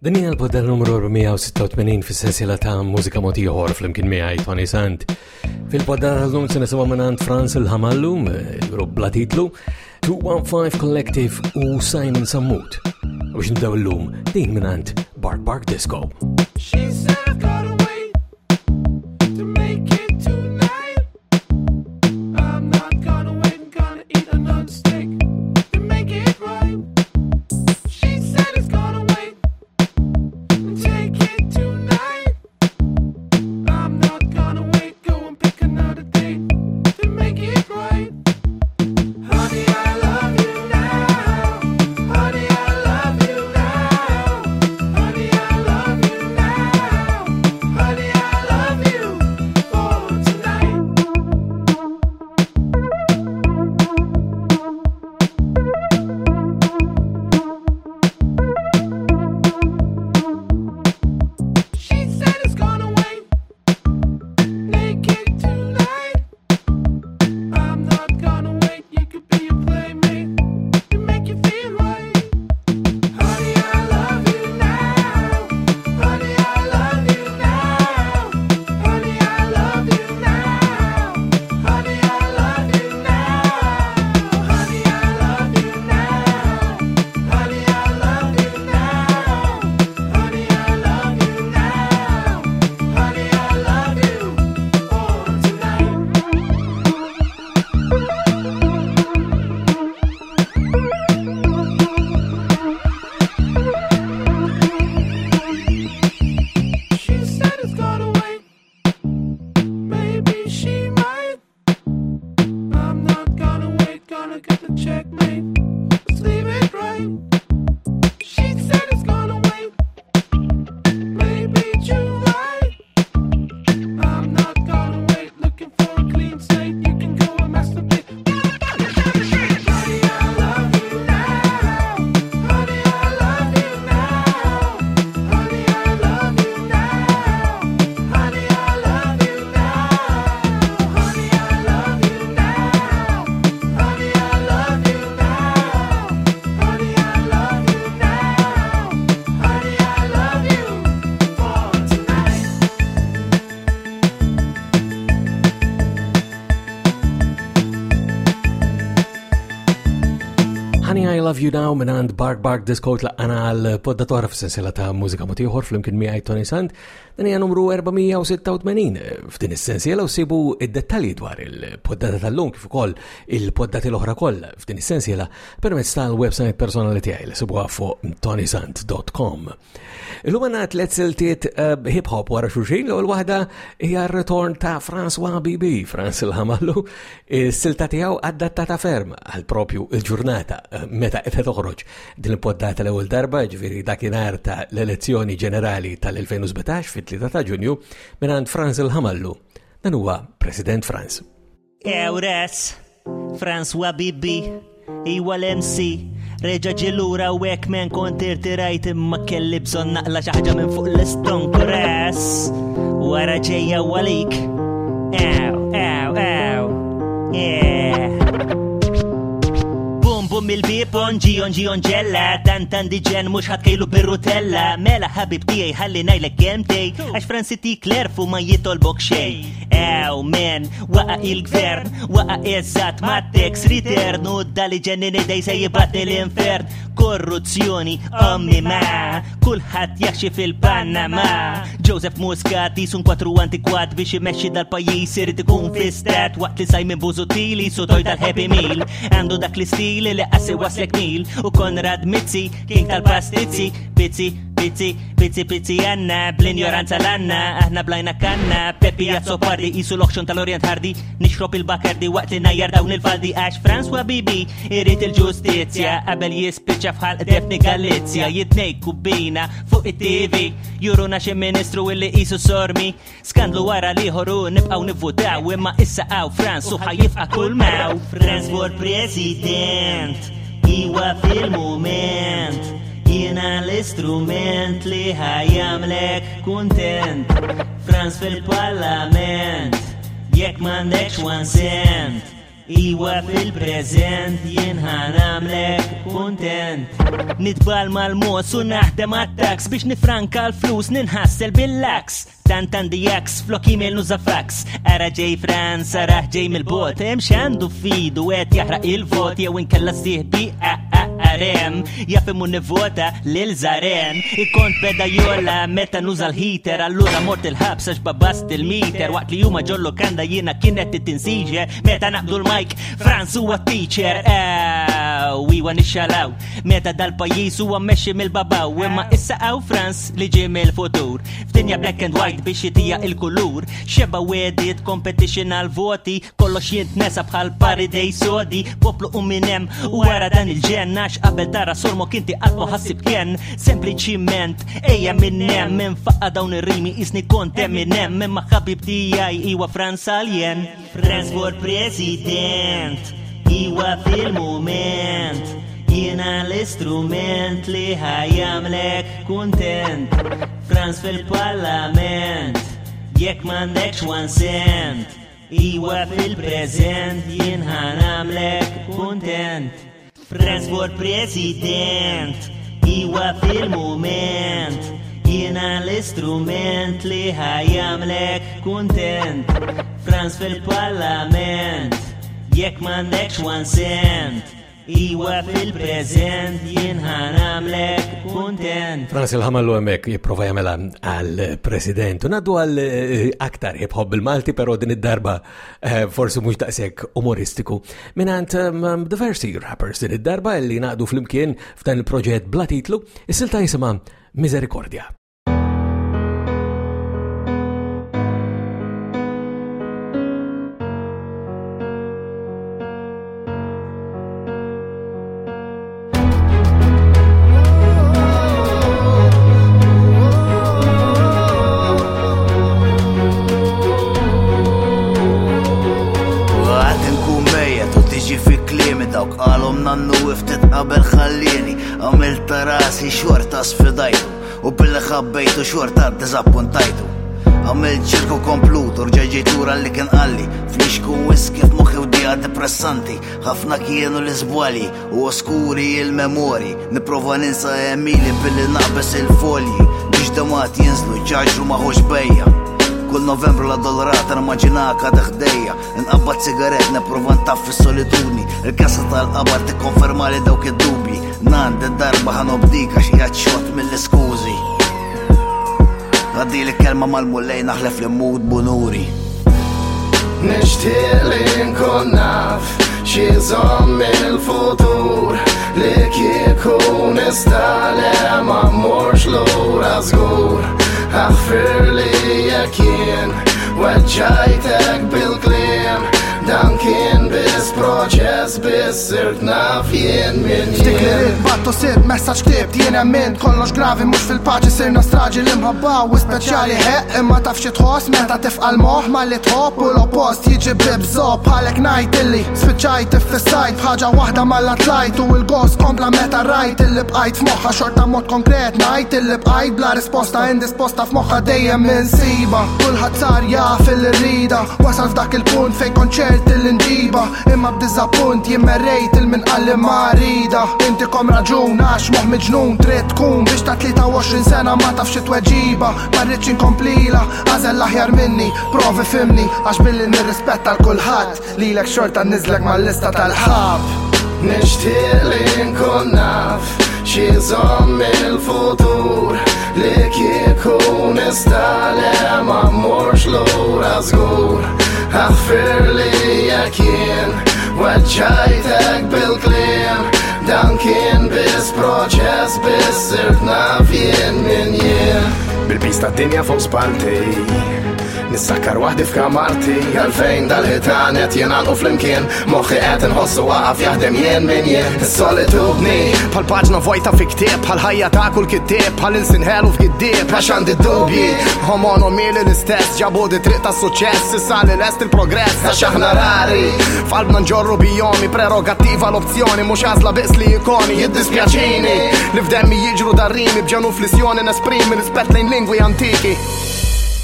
Din hija l-podda numru 486 fis-sensiela ta' mużika motiħor fl-imkien miegħi Tony Sant. Fil-podda tal-lum se nisimgħu minn Frans il-Ħamallu, il-grupp bla titlu, 215 Collective u Simon Sammut. U biex nibdew illum din minn Bark Bark Disco. She said I've gotta wait to make it tonight. I'm not gonna wait, I'm gonna eat another steak to make it right. She said it's gonna wait and take it tonight. I'm not gonna wait, go and pick another date to make it right. Honey, I love you now. Honey, I love you now. Honey, I love you now. Honey, I love you for tonight. She said it's gonna wait, make it tonight. I'm not gonna wait, you could be a playmate to make you feel right. Honey, I love you now. Honey, I love you now. Honey, I love you now. Honey, I love you now. Honey, I love you now. Honey, I love you now. Honey, I love you now. Honey, I love you for tonight. She said it's gonna wait. Maybe she might. I'm not gonna wait, gonna get the checkmate. Let's leave it right. She said it's gonna wait. Maybe July. I'm not gonna wait, looking for a clean slate. You can go and masturbate. Honey, I love you now. Honey, I love you now. Honey, I love you now. Honey, I love you now. Honey, I love you now. Honey, I love you now. Honey, I love you now. Honey, I love you for tonight. Honey, I Love You Now minn Bark Bark Disco tlaqana għal-poddatora f-sensela ta' mużika motiħor fl-imkien miegħi Tony Sant. Dan hija numru 486 f'din is-sensiela u sibu id-dettalji dwar il-poddata tal-lum kif ukoll il-poddati l-oħra kollha f'din is-sensiela permezz tal-website personali tiegħi li sibuha fuq tonysant.com. Illum għandna tliet siltiet hip-hop wara xulxin, l-ewwel waħda hija r-ritorn ta' François Bibi, Frans il-Ħamallu. Is-silta tiegħu adattata ferm għal propju il-ġurnata meta qed toħroġ din il-poddata l-ewwel darba, ġifieri dakinhar ta' l-elezzjoni ġenerali tal-2017 fit-3 ta' Ġunju minn Frans il-Ħamallu. Dan huwa President Frans. Ewres, François Bibi, iwa l-MC, reġa ġilura u hekk men kont irtirajt imma kelli bżonn naqla xi ħaġa minn fuq l-istonk res. Wara ġejja walik. Yeah. Bum il-bib onġi ġella, tan diġen mux ħatkejlu birrutella. Mela ħabib tijaj ħalli najlek kemtej, għax Fransiti klerfu ma jitolbok xej. Men, waqa il-gvern, waqa eżat ma tex return u dali ġenni dej se jibatni l-infern. Korruzzjoni, ommi ma, kulħat jaxi fil-Panama. Joseph Muscat sun 4 antikwat biex imexxi dal-pajis irid ikun fistat waqt li Simon Busutili sotoj tal-Happy Meal. Għandu dak l-istili li qassi waslek mil u Konrad Mizzi, king tal-pastizzi, pizzi għanna, bl-ignoranza l-għanna, aħna blajna kanna, Peppi Jazzo Pardi, isu l-oħxon tal-Orient Hardi, nixrob il-Bakardi waqt li najjar dawn il-faldi għax François Bibi, irrit il-ġustizja, qabel jispiċċa fħal Defni Galizja, jitnej kubina fuq it-TV, juruna xi ministru illi isu sormi, skandlu wara liħoru nibqaw nivvutaw, imma issa għaw Frans u ħajifqa kull maw. Frans for president, iwa fil-moment, jiena l-istrument li ħajamlek kuntent. Frans fil-parlament, jekk m'għandekx 1 cent, Iwa fil-prezent jien ħanamlek kuntent. Nitbal mal-mos u naħdem għat-tax biex nifranka l-flus ninħassel bil-lax. Tant għandi jaks flok email nuża fax. Ara ġej Franz, ara ġej mill-bot. Hemm x'għandu fidu qed jaħraq il-vot jew inkella sieħbi arem. Jafem u nivvota lil Zaren. Ikont pedajola meta nuża l-heater, allura mort il-ħabs għax babast il-meter. Waqt li huma ġollu kanda jiena kienet titinsiġe meta naqbdu l-mike Franz huwa teacher. Iwa nixxalaw meta dal-pajjiż huwa mmexxi mill-babaw. Imma issa hawn Franz li ġie mill-futur. F'dinja black and white biex jitija il-kulur. Xeba wedit competition għal-voti, kollox jintnesa bħal paridej sodi. Poplu u minem u wara dan il-ġennax qabel tara sormo kinti għatmu ħassib kien. Sempliċiment ejja minnem minn faqqa dawn ir-rimi isni kont Eminem. Imma ħabib tijaj Iwa Franz Alien. Franz for president, Iwa fil-moment. Jiena l-istrument li ħajamlek kuntent. Franz fil-parlament, jekk m'għandekx 1 cent. Iwa fil-prezent, jien ħanamlek kuntent. Franz for president, Iwa fil-moment. Jiena l-istrument li ħajamlek kuntent. Franz fil-parlament, jekk m'għandekx 1 cent. Iwa fil-prezent jien ħanamlek kuntent. Franz il-ħamallu hemmhekk jipprova jagħmilha għall-President. Naddu għal aktar hip-hop bil-Malti, però din id-darba forsi mhux daqshekk umoristiku. Minant diversi rappers din id-darba li naqdu flimkien f'dan il-proġett bla titlu, is-silta jisimha Misericordja. Qabel ħallini għamilt rasi xorta sfidajtu u billi ħabbejtu xorta dizappuntajtu. Għamilt ċirku komplutur ġeġitura li kien qalli fliexku wiski f'moħħi u dija depressanti. Ħafna kienu l-izbwali u oskuri il-memori. Niprofa ninsa Emili billi naqbes il-folji biex damat jinżlu ġaġru maħuġ bejja. Kull Novembru la dollarata namaġinaka daħdejja. Nqabbat sigaret neprova ntaffi solitudni. Il-kassa tal-qabar tikkonferma li dawk id-dubji. Nand id-darba ħanobdika xi ħadd mill-iskużi. Għaddi li kelma mal-mullej naħlef li mood bunuri. Nixtieq li nkun naf xi żomm il-futur li kieku nista' le ma mmurx lura żgur. Aħfir li jekk jien weġġajtek bil-kliem. Dan kien bis proċess bis sirt naf jien min jien. Ftiklir battu sirt messaġġ ktibt jien emment kollox gravi mhux fil-paċi sirna straġi li mħabbaw u speċjali ħeq imma taf xi tħoss meta tifqal moħħ ma li tħobb u l-oppost jiġi bibżob bħalek ngħid illi spiċċajt iffissajt bħaġa waħda malla tlajt u l-gost kompla meta rajt illi bqajt f'moħħa xorta mod konkret ngħid illi bqajt bla risposta indisposta f'moħħa dejjem minsiba. Kulħadd sar jaf il-rida wasal f'dak il-punt fejn konċert il-nġiba imma b'diżappunt jimmerrejt il-minqalli marida. Inti kom raġun għax moħ miġnun trid tkun biex ta' 23 sena ma tafx tweġiba. Ma rridx inkomplila għażel l-aħjar minni provi fimni għax billi nirrispetta l-kulħadd lilek xorta niżlek mal-lista tal-ħab. Nixtieq li nkun naf xi żomm il-futur li kieku nista' le ma mmurx lura żgur. Aħfir li jekk jien weġġajtek bil-kliem. Dan kien bis proċess bis sirt naf jien min jien. Bil-pista d-dinja fuq spalti nissakkar waħdi f'kamarti għalfejn dal-ħitanet jien għanqu flimkien moħħi qed inħossu waqaf jaħdem jien min jien. Is-solitudni bħal paġna vojta fi ktieb bħal ħajja ta' kull kittieb bħal insinħelu f'giddieb għax għandi dubji homonomili l-istess ġabu di triq ta' suċċess issa li lest il-progress għax aħna rari f'qalbna nġorru bijomi prerogattiva l-opzjoni mhux għażla biss li ikoni jiddispjaċini li f'demmi jiġru darrimi bġenu flissjoni nesprimi rispett lejn lingwi antiki.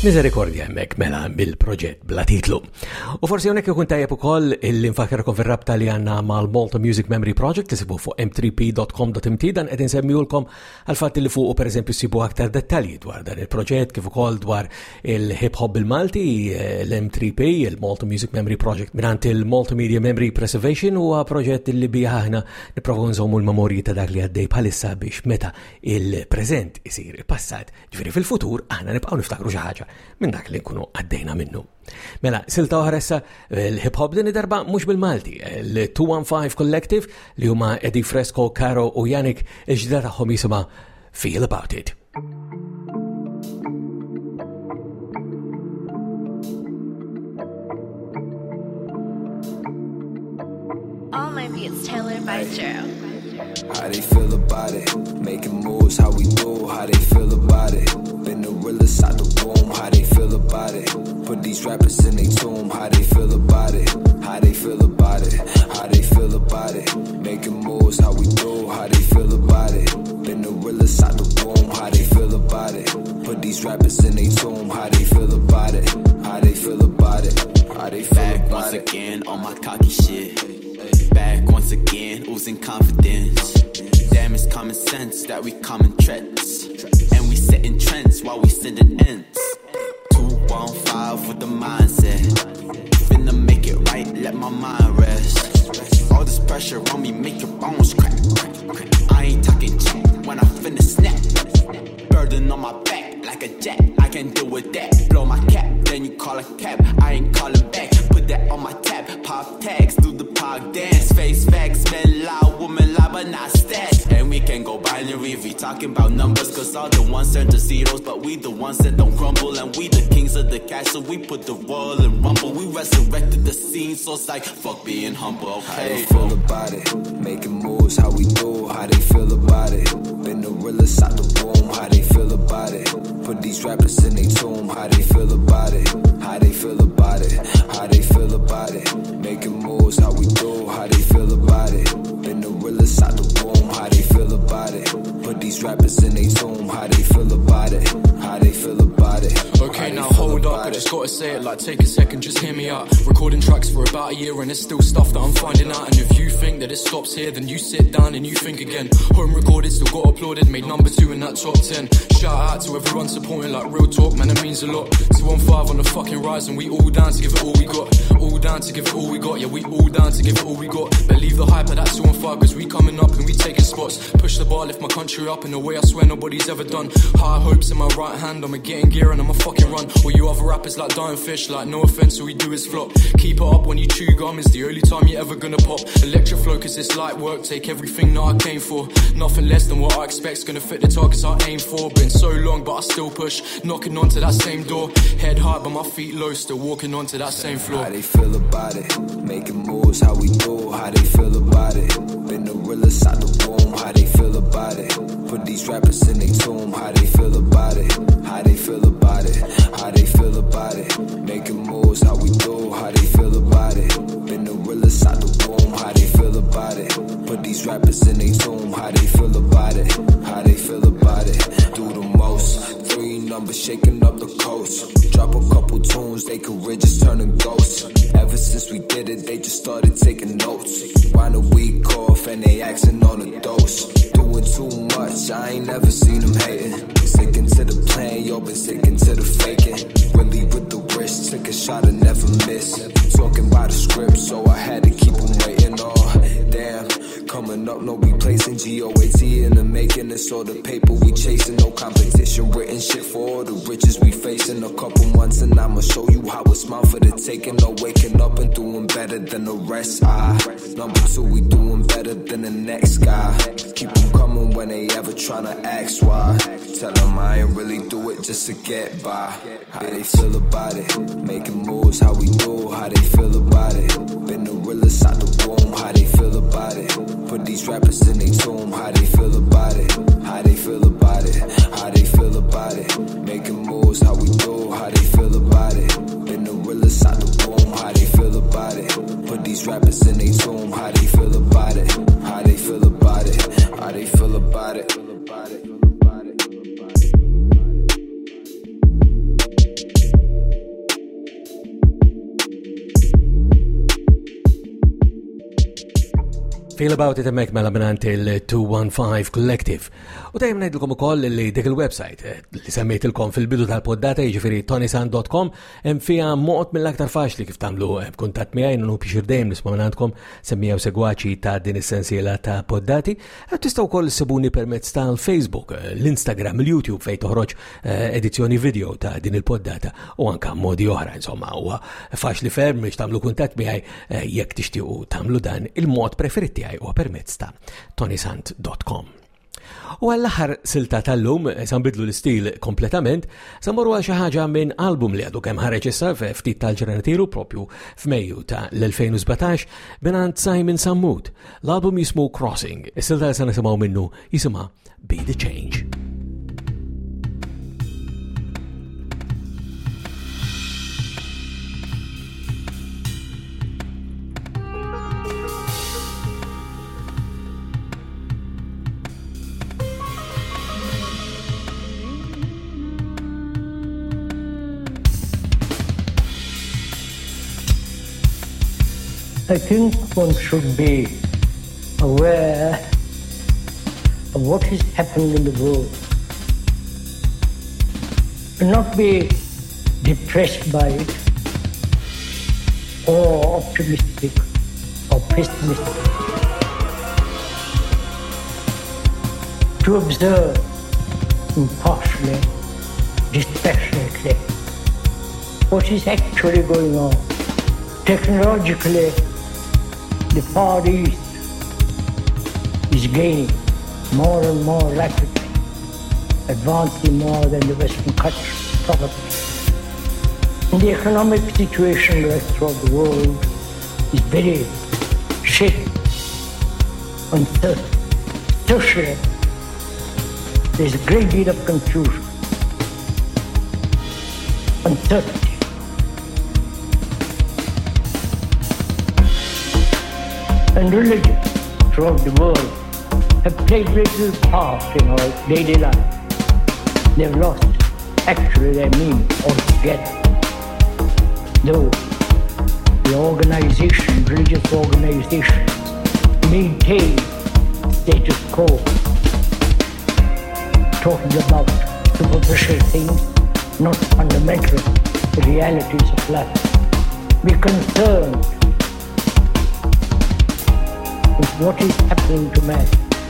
Misericordja hemmhekk mela bil-proġett bla titlu. U forsi hawnhekk ikun tajjeb ukoll l-infakkarkom fir-rabta li għandna mal-Malta Music Memory Project li sibu fuq m3p.com.mt dan qed insemmihulkom għal fatt li fuq pereżempju sibu aktar dettalji dwar dan il-proġett kif ukoll dwar il-hip hop bil-Malti, l-M3P, il-Malta Music Memory Project mingħand il-Malta Media Memory Preservation huwa proġett li bija aħna nipprovaw nżommu l-memorji ta' dak li għaddej bħalissa biex meta il-preżent isir il-passat, ġifieri fil-futur aħna nibqgħu niftakru xi ħaġa minn dak li nkunu għaddejna minnu. Mela, silta oħra issa l-hip hop din darba mhux bil-Malti, l-215 Collective li huma Eddie Fresco, Caro u Yannick iġda tagħhom jisimha Feel About It. All my beats tailored by Joe. How they feel about it, making moves, how we do, how they feel about it. Been the realest out the womb, how they feel about it. Put these rappers in their tomb, how they feel about it, how they feel about it, how they feel about it. Making moves, how we do, how they feel about it. Been the realest out the womb, how they feel about it. Put these rappers in their tomb, how they feel about it, how they feel about it, how they feel back about once it. again on my cocky shit. Back once again, oozing confidence. Damn, it's common sense that we common threats. And we setting trends while we sending ends. 215 with the mindset. Finna make it right, let my mind rest. All this pressure on me make your bones crack. I ain't talking cheap when I finna snap. Burden on my back like a jet. I can deal with that. Blow my cap, then you call a cab. I ain't calling back. Put that on my tab. Pop tags, do the pog dance. Face facts, men loud, woman loud, but not stats. And we can go binary if we talking about numbers. Cause all the ones turn to zeros, but we the ones that don't crumble. And we the kings of the castle, we put the royal in rumble. We resurrected the scene, so it's like, fuck being humble, okay? How they feel about it, making moves, how we do, how they feel about it. Been the realest out the womb, how they feel about it. Put these rappers in their tomb, how they feel about it, how they feel about it, how they feel about it. Making moves, how we do, how they feel about it. Been the realest out the womb, how they feel about it. Put these rappers in their tomb, how they feel about it, how they feel about it. Okay, now hold up, I just gotta say it like take a second, just hear me out. Recording tracks for about a year and there's still stuff that I'm finding out. And if you think that it stops here, then you sit down and you think again. Home recorded, still got applauded, made number 2 in that top 10. Shout out to everyone supporting like real talk, man, it means a lot. 215 on the fucking rise and we all down to give it all we got. All down to give it all we got, yeah, we all down to give it all we got. Believe the hype of that 215 cause we coming up and we taking spots. Push the bar, lift my country up in a way I swear nobody's ever done. High hopes in my right hand, I'ma get in gear and I'ma fucking run. All you other rappers like dying fish, like no offense, all we do is flop. Keep it up when you chew gum, is the only time you ever gonna pop. Electro flow cause it's light work, take everything that I came for. Nothing less than what I expect's gonna fit the targets I aim for. Been so long but I still push, knocking onto that same door. Head high but my feet low, still walking onto that same floor. How they feel about it, making moves, how we do, how they feel about it. Been the realest out the womb, how they feel about it. Put these rappers in their tomb, how they feel about it, how they feel about it, how they feel about it. Making moves, how we do, how they feel about it. Been the realest out the womb, how they feel about it. Put these rappers in their tomb, how they feel about it, how they feel about it. Do the most, 3 numbers shaking up the coast. Drop a couple tunes, they career just turning ghosts. Ever since we did it, they just started taking notes. Wind a week off and they asking on a dose. Doing too much, I ain't never seen them hating. Sticking to the plan, yo, been sticking to the faking. Really with the wrist, took a shot and never miss. Talking by the script, so I had to keep them waiting. Oh, damn, coming up, no replacing. GOAT in the making, it's all the paper we chasing. No competition, written shit for all the riches we facing. A couple months and I'ma show you how it's mine for the taking. No waking up and doing better than the rest. Number 2, we doing better than the next guy. Keep them coming when they ever tryna ask why. Tell them I ain't really do it just to get by. How they feel about it, making moves, how we do, how they feel about it. Been the realest out the womb, how they feel about it. Put these rappers in their tomb, how they feel about it, how they feel about it, how they feel about it. Making moves, how we do, how they feel about it. Been the realest out the womb, how they feel about it. Put these rappers in their tomb, how they feel about it, how they feel about it, how they feel about it. Feel About It emmek mela minant il-215 Collective. U dajem ngħidilkom ukoll li dik il-website li semmejtilkom fil-bidu tal-poddata jiġifieri tonysand.com hemm fiha mod mill-aktar faċli kif tagħmlu kuntatt miegħi u pixir dejjem nisma' minantkom semmija u segwaċi ta' din is-sensiela ta' poddati. Tistgħu wkoll issibuni permezz tal-Facebook, l-Instagram, il-YouTube fejn toħroġ edizzjoni video ta' din il-poddata u anke modi oħra insomma huwa faċli ferm biex tagħmlu kuntatt miegħi jekk tixtiequ tagħmlu dan il-mod preferit tiegħi huwa permezz ta' tonysand.com. U għall-aħħar silta tal-lum, sambidlu l-istil kompletament, samorru għal xi ħaġa minn album li għadu kemm ħareġ issa ftit tal-ġenatiru propju f'Mejju ta' l-2017 binant Simon Sammut. L-album jismu Crossing, is-silta li se nisimgħu minnu jisimha Be the Change. I think one should be aware of what is happening in the world and not be depressed by it or optimistic or pessimistic. To observe impartially, dispassionately what is actually going on. Technologically, the Far East is gaining more and more rapidly, advancing more than the Western countries, probably. And the economic situation throughout the world is very shaky, uncertain. Socially, there's a great deal of confusion, uncertainty. And religion throughout the world have played very little part in our daily life. They've lost actually their meaning altogether. Though the organization, religious organizations, maintain status quo, talking about superficial things, not fundamental realities of life. Be concerned with what is happening to man.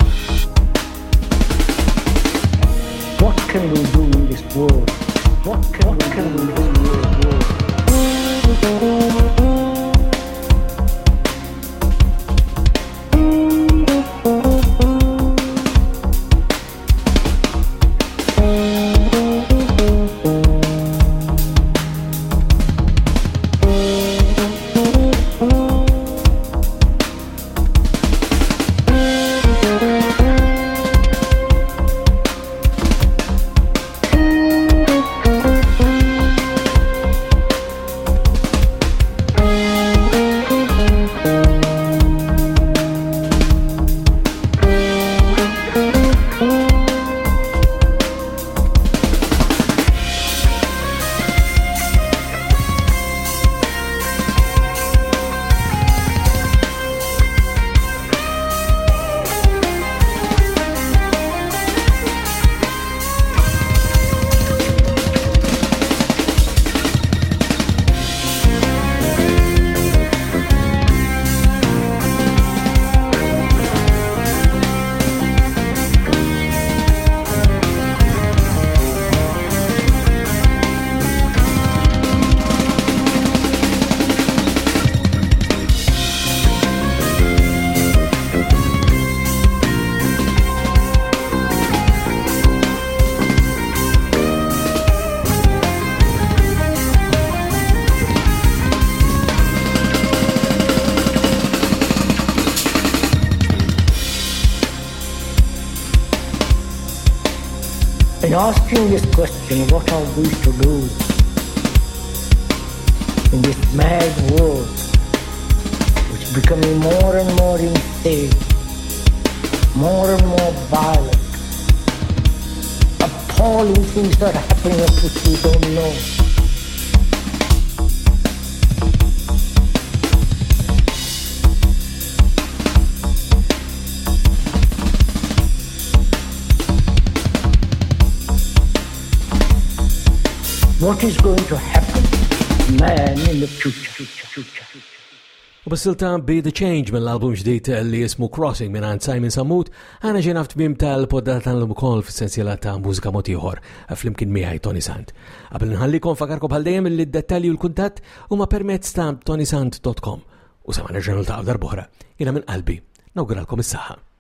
What can we do in this world? What can we do in this world? In asking this question, what are we to do in this mad world which is becoming more and more insane, more and more violent, appalling things are happening of which we don't know. what is going to happen to man in the future. U bas-silta Be The Change mill-album ġdid li jismu Crossing minn Simon Samut, għana ġenaft bim tal-poddata tal-lum ukoll fis-sensiela ta' mużika mod ieħor flimkien miegħi Tony Sant. Qabel nħallikom fakarkom bħal dejjem li d-dettalji u l-kuntatt huma permezz ta' tonysant.com. U sama nerġgħu niltaqgħu darb'oħra, jiena minn qalbi nawguralkom is-saħħa.